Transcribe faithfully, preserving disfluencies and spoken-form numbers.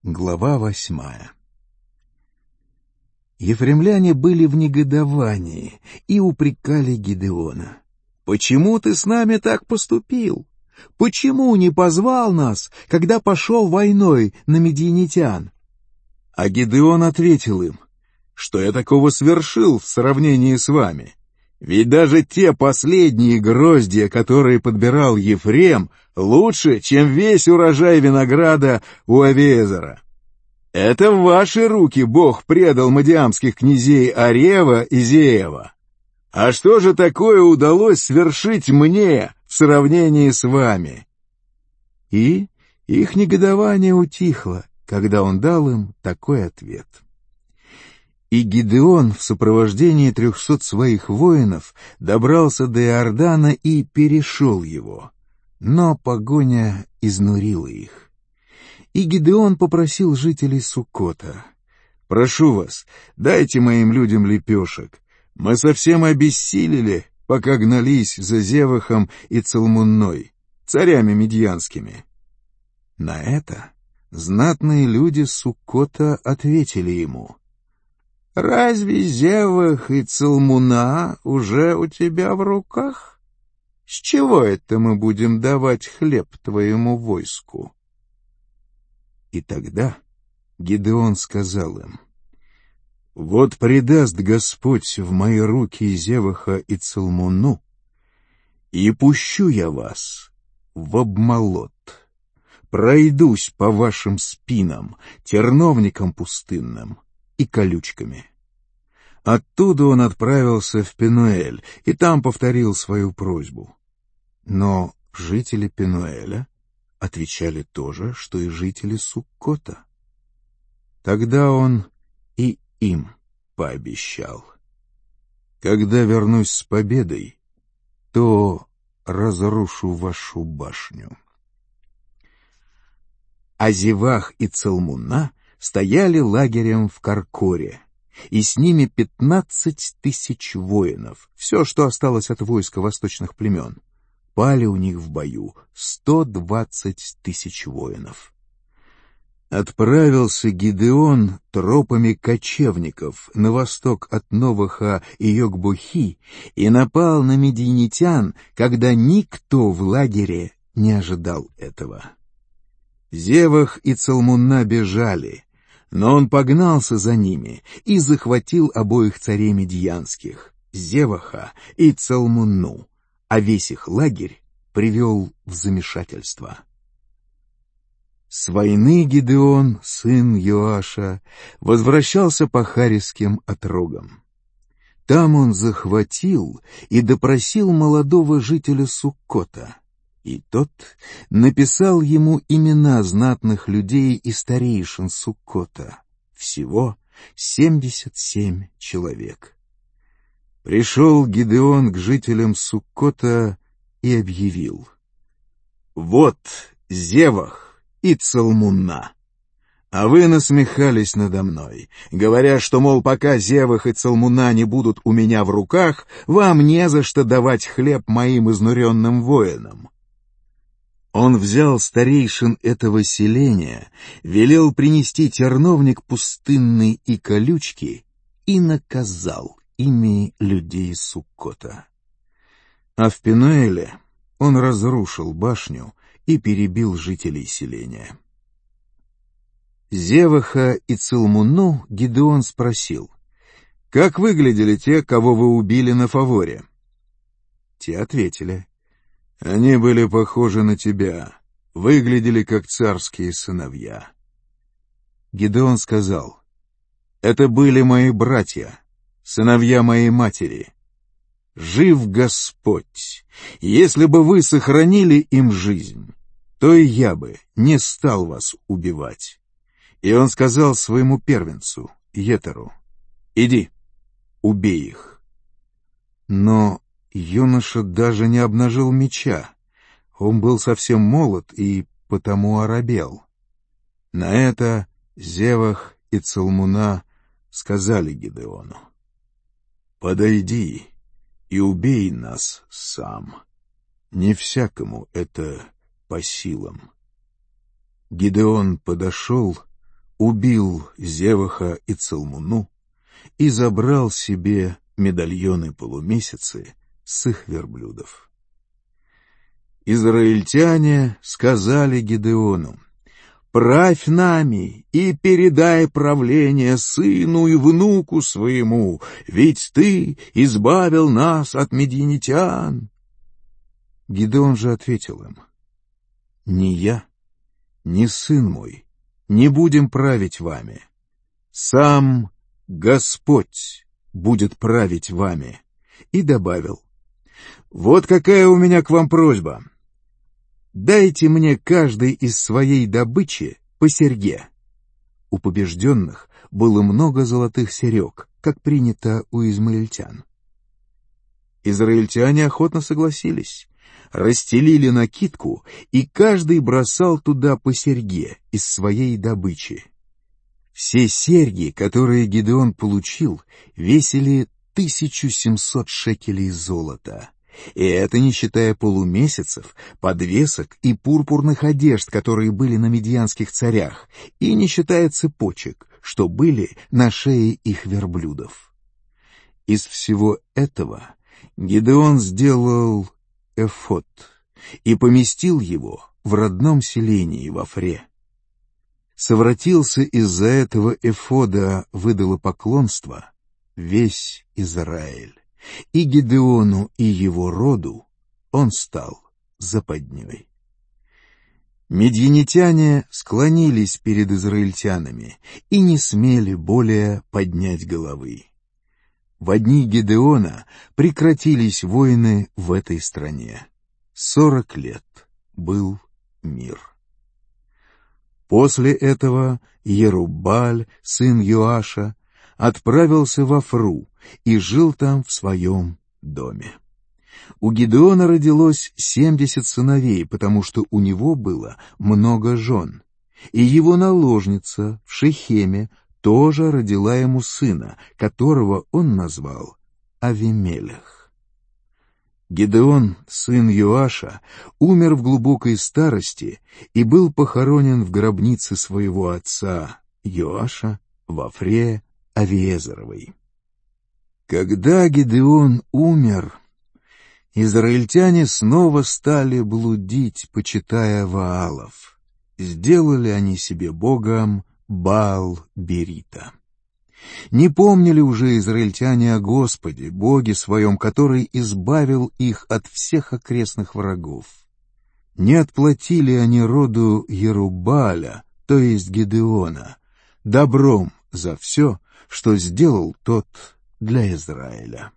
Глава восьмая. Ефремляне были в негодовании и упрекали Гидеона. «Почему ты с нами так поступил? Почему не позвал нас, когда пошел войной на медианитян?» А Гидеон ответил им: «Что я такого совершил в сравнении с вами? Ведь даже те последние гроздья, которые подбирал Ефрем, лучше, чем весь урожай винограда у Авиезера. Это в ваши руки Бог предал мадиамских князей Арева и Зеева. А что же такое удалось свершить мне в сравнении с вами?» И их негодование утихло, когда он дал им такой ответ. И Гидеон в сопровождении трехсот своих воинов добрался до Иордана и перешел его, но погоня изнурила их. И Гидеон попросил жителей Суккота: «Прошу вас, дайте моим людям лепешек. Мы совсем обессилели, пока гнались за Зевахом и Цалмунной, царями медьянскими». На это знатные люди Суккота ответили ему: «Разве Зевах и Цалмуна уже у тебя в руках? С чего это мы будем давать хлеб твоему войску?» И тогда Гидеон сказал им: «Вот предаст Господь в мои руки Зеваха и Цалмуну, и пущу я вас в обмолот, пройдусь по вашим спинам, терновникам пустынным и колючками». Оттуда он отправился в Пенуэль и там повторил свою просьбу. Но жители Пенуэля отвечали то же, что и жители Суккота. Тогда он и им пообещал: «Когда вернусь с победой, то разрушу вашу башню». А Зевах и Цалмуна стояли лагерем в Каркоре, и с ними пятнадцать тысяч воинов, все, что осталось от войска восточных племен. Пали у них в бою сто двадцать тысяч воинов. Отправился Гидеон тропами кочевников на восток от Новаха и Йогбухи и напал на медианитян, когда никто в лагере не ожидал этого. Зевах и Цалмуна бежали, но он погнался за ними и захватил обоих царей медьянских, Зеваха и Цалмуну, а весь их лагерь привел в замешательство. С войны Гидеон, сын Йоаша, возвращался по Хариским отрогам. Там он захватил и допросил молодого жителя Суккота, и тот написал ему имена знатных людей и старейшин Суккота, всего семьдесят семь человек. Пришел Гидеон к жителям Суккота и объявил: «Вот Зевах и Цалмуна, а вы насмехались надо мной, говоря, что, мол, пока Зевах и Цалмуна не будут у меня в руках, вам не за что давать хлеб моим изнуренным воинам». Он взял старейшин этого селения, велел принести терновник пустынный и колючки и наказал ими людей Суккота. А в Пенуэле он разрушил башню и перебил жителей селения. Зеваха и Цалмуну Гидеон спросил: «Как выглядели те, кого вы убили на Фаворе?» Те ответили: «Они были похожи на тебя, выглядели как царские сыновья». Гидеон сказал: «Это были мои братья, сыновья моей матери. Жив Господь! Если бы вы сохранили им жизнь, то и я бы не стал вас убивать». И он сказал своему первенцу, Етеру: «Иди, убей их». Но юноша даже не обнажил меча. Он был совсем молод и потому оробел. На это Зевах и Цалмуна сказали Гидеону: «Подойди и убей нас сам. Не всякому это по силам». Гидеон подошел, убил Зеваха и Цалмуну и забрал себе медальоны-полумесяцы с их верблюдов. Израильтяне сказали Гидеону: «Правь нами и передай правление сыну и внуку своему, ведь ты избавил нас от медианитян». Гидеон же ответил им: «Ни я, ни сын мой не будем править вами. Сам Господь будет править вами». И добавил: «Вот какая у меня к вам просьба. Дайте мне каждый из своей добычи по серьге». У побежденных было много золотых серег, как принято у измаильтян. Израильтяне охотно согласились, расстелили накидку, и каждый бросал туда по серьге из своей добычи. Все серьги, которые Гидеон получил, весили тысячу семьсот шекелей золота. И это не считая полумесяцев, подвесок и пурпурных одежд, которые были на медианских царях, и не считая цепочек, что были на шее их верблюдов. Из всего этого Гидеон сделал эфод и поместил его в родном селении в Афре. Совратился из-за этого эфода в идолопоклонство весь Израиль. И Гидеону и его роду он стал западней. Медианитяне склонились перед израильтянами и не смели более поднять головы. В дни Гидеона прекратились войны в этой стране. Сорок лет был мир. После этого Еруббааль, сын Йоаша, отправился в Афру и жил там в своем доме. У Гидеона родилось семьдесят сыновей, потому что у него было много жен, и его наложница в Шехеме тоже родила ему сына, которого он назвал Авимелех. Гидеон, сын Йоаша, умер в глубокой старости и был похоронен в гробнице своего отца Йоаша в Афре Авиезеровой. Когда Гидеон умер, израильтяне снова стали блудить, почитая Ваалов. Сделали они себе богом Баал-Берита. Не помнили уже израильтяне о Господе, Боге своем, который избавил их от всех окрестных врагов. Не отплатили они роду Еруббааля, то есть Гидеона, добром за все, что сделал тот для Израиля.